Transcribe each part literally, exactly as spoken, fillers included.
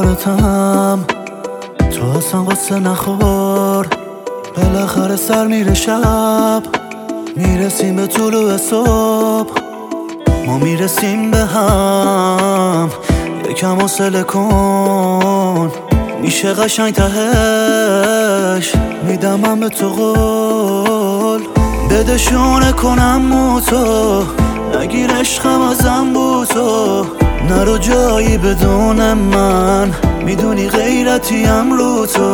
قربونتم، تو اصلا قصه نخور. بالاخره سر میره شب، میرسیم به طلوع صبح، ما میرسیم به هم. یکم حوصله کن، میشه قشنگ تهش، میدم من به تو قول. بده شونه کنم مو تو، نگیر عشقم ازم بو تو. نرو جایی بدون من، میدونی غیرتیم رو تو.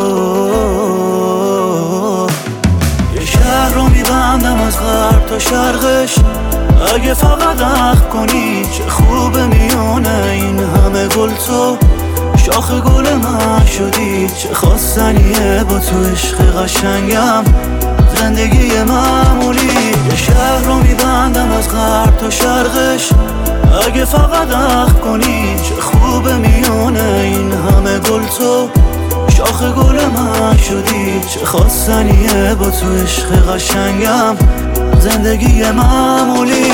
یه شهر رو میبندم از غرب تا شرقش، اگه فقط عقل کنی چه خوبه میونه این همه گل. تو شاخ گل من شدی، چه خواستنیه با تو عشق قشنگم، زندگی معمولی. یه شهر رو میبندم از غرب تا شرقش، اگه فقط عقل کنی چه خوبه میونه این همه گل. تو شاخ گل من شدی، چه خواستنیه با تو عشق قشنگم، زندگی معمولی.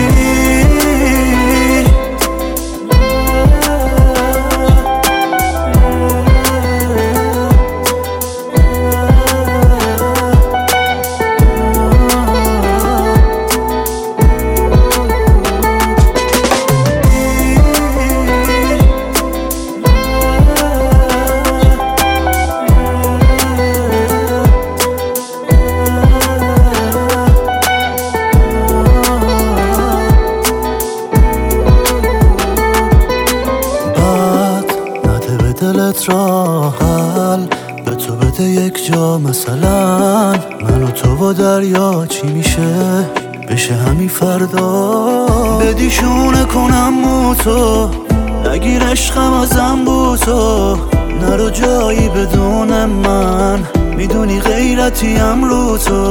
دلت را حل به تو بده یک جا، مثلا من و تو و دریا چی میشه بشه همین فردا. بدی شونه کنم مو تو، نگیر عشقم ازم بو تو. نرو جایی بدون من، میدونی غیرتیم رو تو.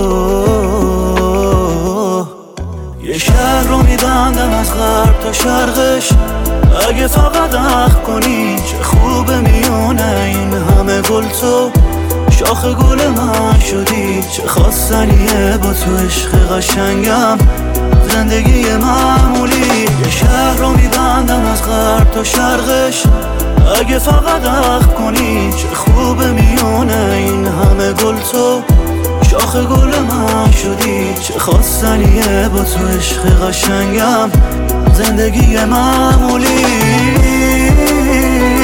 یه شهر رو میبندم از غرب تا شرقش، اگه فقط عقل کنی چه خوبه میونه این همه گل. تو شاخ گل من شدی، چه خواستنیه با تو عشق قشنگم، زندگی معمولی. یه شهر رو میبندم از غرب تا شرقش، اگه فقط عقل کنی چه خوبه میونه این همه گل. تو شاخ گل من شدی، چه خواستنیه با تو عشق قشنگم، زندگی معمولی.